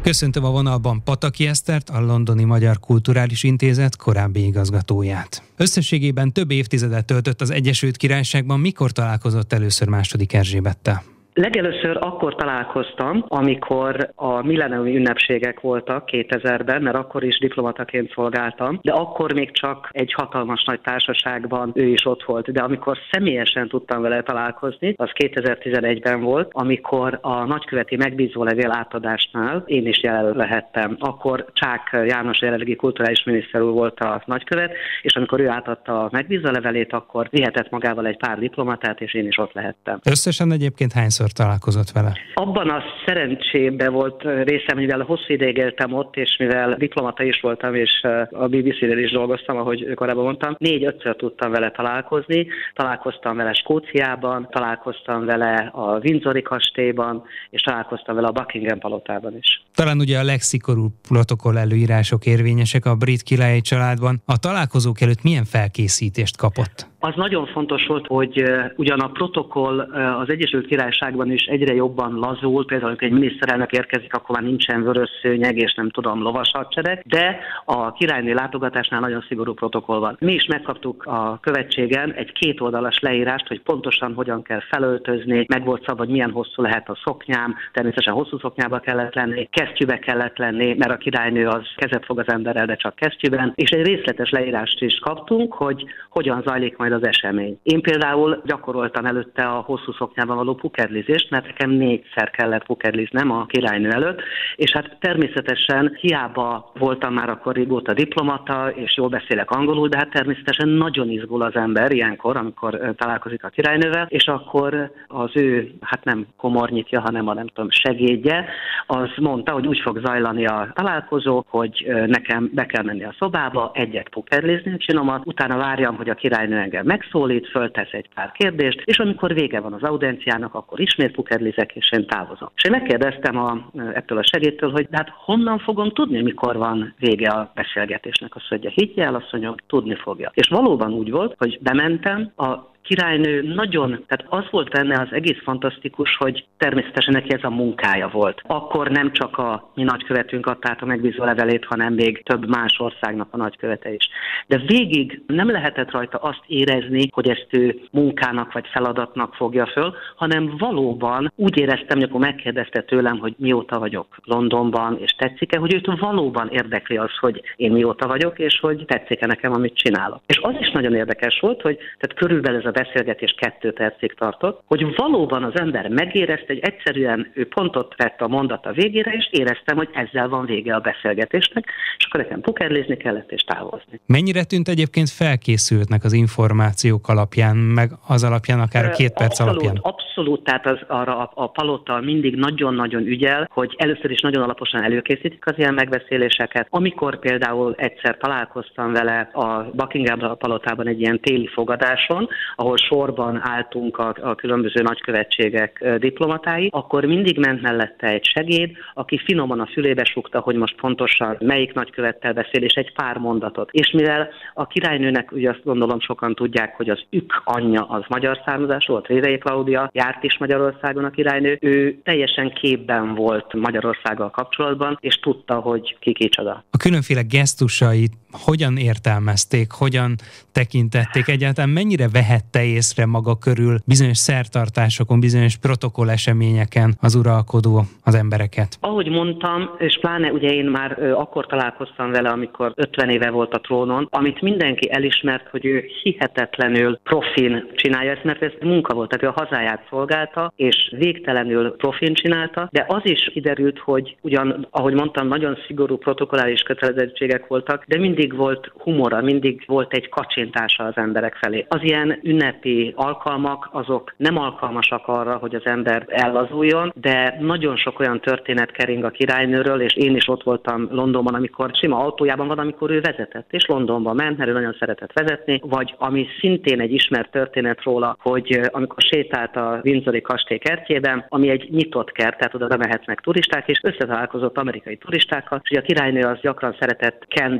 Köszöntöm a vonalban Pataki Esztert, a Londoni Magyar Kulturális Intézet korábbi igazgatóját. Összességében több évtizedet töltött az Egyesült Királyságban, mikor találkozott először II. Erzsébettel? Legelőször akkor találkoztam, amikor a millenniumi ünnepségek voltak 2000-ben, mert akkor is diplomataként szolgáltam, de akkor még csak egy hatalmas nagy társaságban ő is ott volt. De amikor személyesen tudtam vele találkozni, az 2011-ben volt, amikor a nagyköveti megbízólevél átadásnál én is jelen lehettem. Akkor Csák János jelenlegi kulturális miniszter úr volt a nagykövet, és amikor ő átadta a megbízólevelét, akkor vihetett magával egy pár diplomatát, és én is ott lehettem. Összesen egyébként hányszor találkozott vele? Abban a szerencsébe volt részem, mivel hosszú ideig éltem ott, és mivel diplomata is voltam, és a BBC-nél is dolgoztam, ahogy korábban mondtam, 4-5-ször tudtam vele találkozni. Találkoztam vele Skóciában, találkoztam vele a Windsori kastélyban, és találkoztam vele a Buckingham palotában is. Talán ugye a legszigorúbb protokoll előírások érvényesek a brit királyi családban. A találkozók előtt milyen felkészítést kapott? Az nagyon fontos volt, hogy ugyan a protokoll az Egyesült Királyságban is egyre jobban lazul, például amikor egy miniszterelnök érkezik, akkor már nincsen vörös szőnyeg, és nem tudom, lovas hadsereg, de a királynő látogatásnál nagyon szigorú protokoll van. Mi is megkaptuk a követségen egy 2 oldalas leírást, hogy pontosan hogyan kell felöltözni, meg volt szabad, hogy milyen hosszú lehet a szoknyám, természetesen hosszú szoknyába kellett lenni, kesztyűbe kellett lenni, mert a királynő az kezet fog az emberrel, de csak kesztyűben, és egy részletes leírást is kaptunk, hogy hogyan zajlik majd az esemény. Én például gyakoroltam előtte a hosszú szoknyában való pukerlizést, mert nekem 4-szer kellett pukerliznem a királynő előtt, és hát természetesen hiába voltam már akkor régóta diplomata, és jól beszélek angolul, de hát természetesen nagyon izgul az ember ilyenkor, amikor találkozik a királynővel, és akkor az ő, hát nem komornyitja, hanem a nem tudom, segédje, az mondta, hogy úgy fog zajlani a találkozó, hogy nekem be kell menni a szobába, egyet pukerlizni csinomat, utána várjam, hogy a királynő engem megszólít, föltesz egy pár kérdést, és amikor vége van az audienciának, akkor ismét pukerlizek, és én távozom. És én megkérdeztem ettől a segédtől, hogy hát honnan fogom tudni, mikor van vége a beszélgetésnek. Azt mondja, higgyel, azt mondja, tudni fogja. És valóban úgy volt, hogy bementem, a királynő nagyon, tehát az volt benne az egész fantasztikus, hogy természetesen neki ez a munkája volt. Akkor nem csak a mi nagykövetünk adta át a megbízó levelét, hanem még több más országnak a nagykövete is. De végig nem lehetett rajta azt érezni, hogy ezt ő munkának vagy feladatnak fogja föl, hanem valóban úgy éreztem, hogy akkor megkérdezte tőlem, hogy mióta vagyok Londonban, és tetszik-e, hogy őt valóban érdekli az, hogy én mióta vagyok, és hogy tetszik-e nekem, amit csinálok. És az is nagyon érdekes volt, hogy tehát körülbelül ez a beszélgetés 2 percig tartott, hogy valóban az ember megérezte, hogy egyszerűen ő pontot vett a mondata végére, és éreztem, hogy ezzel van vége a beszélgetésnek, és akkor nekem pukerlizni kellett és távozni. Mennyire tűnt egyébként felkészültnek az információk alapján, meg az alapján, akár a 2 perc alapján? Abszolút, tehát arra a palota mindig nagyon-nagyon ügyel, hogy először is nagyon alaposan előkészítik az ilyen megbeszéléseket. Amikor például egyszer találkoztam vele a Buckingham palotában egy ilyen téli fogadáson, ahol sorban álltunk a különböző nagykövetségek diplomatái, akkor mindig ment mellette egy segéd, aki finoman a fülébe súgta, hogy most pontosan melyik nagykövettel beszél, és egy pár mondatot. És mivel a királynőnek, ugye azt gondolom sokan tudják, hogy az anyja az magyar származású volt, Révei Klaudia, járt is Magyarországon a királynő, ő teljesen képben volt Magyarországgal kapcsolatban, és tudta, hogy ki kicsoda. A különféle gesztusait hogyan értelmezték, hogyan tekintették, egyáltalán mennyire vehette észre maga körül bizonyos szertartásokon, bizonyos protokoll eseményeken az uralkodó az embereket? Ahogy mondtam, és pláne ugye én már akkor találkoztam vele, amikor 50 éve volt a trónon, amit mindenki elismert, hogy ő hihetetlenül profin csinálja ezt, mert ez munka volt, tehát ő a hazáját szolgálta, és végtelenül profin csinálta, de az is kiderült, hogy ugyan, ahogy mondtam, nagyon szigorú protokolláris kötelezettségek voltak, de mindig volt humora, mindig volt egy kacsintása az emberek felé. Az ilyen ünnepi alkalmak, azok nem alkalmasak arra, hogy az ember ellazuljon, de nagyon sok olyan történet kering a királynőről, és én is ott voltam Londonban, amikor sima autójában van, amikor ő vezetett, és Londonba ment, mert ő nagyon szeretett vezetni, vagy ami szintén egy ismert történet róla, hogy amikor sétált a Windsori kastély kertjében, ami egy nyitott kert, tehát oda bemehetnek turisták, és összetalálkozott amerikai turistákkal, és a királynő az gyakran szeretett kendőben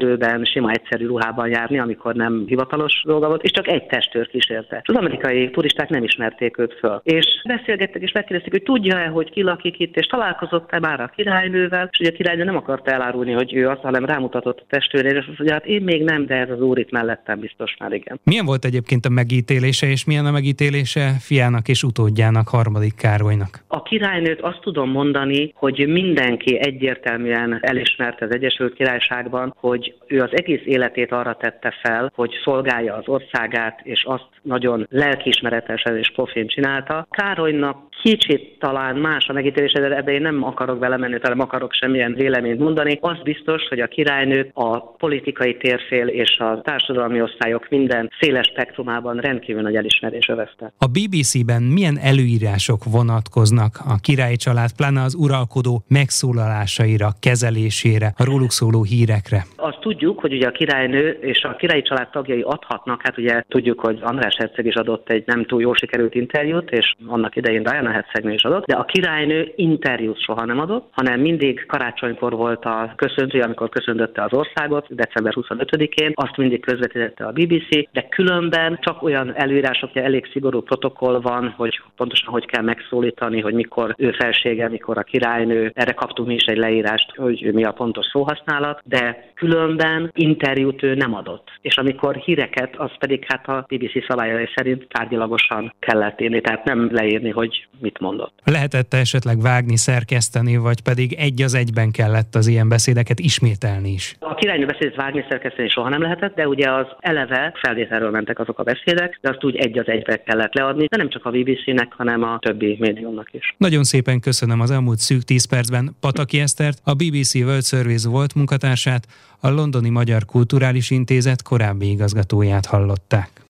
sima, egyszerű ruhában járni, amikor nem hivatalos dolga volt, és csak egy testőr kísérte. Az amerikai turisták nem ismerték őt föl. És beszélgettek, és megkérdezték, hogy tudja-e, hogy ki lakik itt, és találkozott-e már a királynővel, és ugye a királynő nem akarta elárulni, hogy ő az, hanem rámutatott a testőrére, és azt mondja, hát én még nem, de ez az úr itt mellettem biztos már igen. Milyen volt egyébként a megítélése, és milyen a megítélése fiának és utódjának, harmadik Károlynak? A királynőt azt tudom mondani, hogy mindenki egyértelműen elismerte az Egyesült Királyságban, hogy ő az egész életét arra tette fel, hogy szolgálja az országát, és azt nagyon lelkiismeretesen és profén csinálta. Károlynak kicsit talán más a megítélése, de ebbe én nem akarok belemenni, nem akarok semmilyen véleményt mondani. Az biztos, hogy a királynőt a politikai térfél és a társadalmi osztályok minden széles spektrumában rendkívül nagy elismerés övezte. A BBC-ben milyen előírások vonatkoznak a királyi család, pláne az uralkodó megszólalásaira, kezelésére, a róluk szóló hírekre? Azt tudjuk, hogy ugye a királynő és a királyi család tagjai adhatnak, hát ugye tudjuk, hogy András herceg is adott egy nem túl jól sikerült interjút, és annak idején Diana hercegnő is adott, de a királynő interjút soha nem adott, hanem mindig karácsonykor volt a köszöntő, amikor köszöntötte az országot, december 25-én, azt mindig közvetítette a BBC, de különben csak olyan előírások, hogy elég szigorú protokoll van, hogy pontosan hogy kell megszólítani, hogy mikor ő felsége, mikor a királynő. Erre kaptunk mi is egy leírást, hogy mi a pontos szóhasználat, de különben interjút ő nem adott. És amikor híreket, az pedig hát a BBC szabályai szerint tárgyilagosan kellett írni, tehát nem leírni, hogy mit mondott. Lehetett esetleg vágni, szerkeszteni, vagy pedig egy az egyben kellett az ilyen beszédeket ismételni is? A királynő beszédet vágni, szerkeszteni soha nem lehetett, de ugye az eleve felvételről mentek azok a beszédek, de azt úgy egy az egybe kellett leadni, de nem csak a BBC-nek, hanem a többi médiumnak is. Nagyon szépen köszönöm az elmúlt szűk 10 percben Pataki Esztert, a BBC World Service volt munkatársát, a Londoni Magyar Kulturális Intézet korábbi igazgatóját hallották.